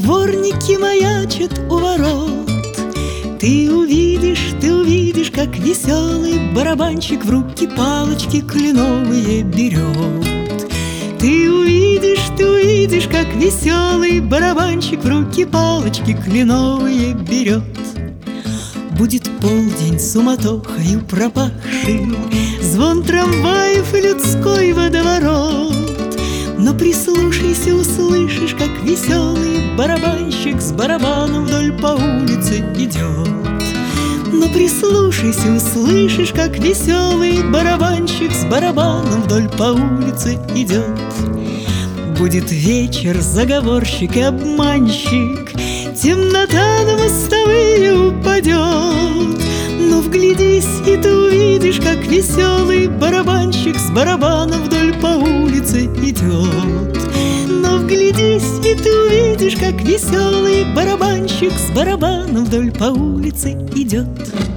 Дворники маячат у ворот. Ты увидишь, как веселый барабанщик в руки палочки кленовые берет. Ты увидишь, как веселый барабанщик в руки палочки кленовые берет. Будет полдень суматохою пропахший, звон трамваев и людской водоворот. Но прислушайся, услышишь, как веселый барабанщик с барабаном вдоль по улице идет. Но прислушайся, услышишь, как веселый барабанщик с барабаном вдоль по улице идет. Будет вечер, заговорщик и обманщик, темнота на мостовые упадет. Но вглядись, и ты увидишь, как веселый барабанщик с барабаном вдоль по улице идет. Но вглядись, и ты увидишь, как веселый барабанщик с барабаном вдоль по улице идет.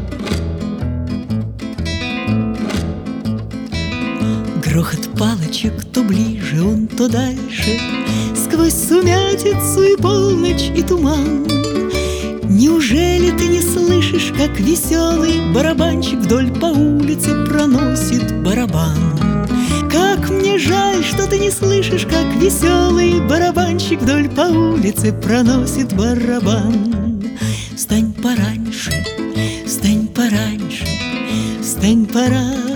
Грохот палочек то ближе, он то дальше, сквозь сумятицу и полночь и туман. Неужели ты не слышишь, как веселый барабанщик вдоль по улице проносит барабан? Как мне жаль, что ты не слышишь, как веселый барабанщик вдоль по улице проносит барабан. Встань пораньше, встань пораньше, встань пораньше.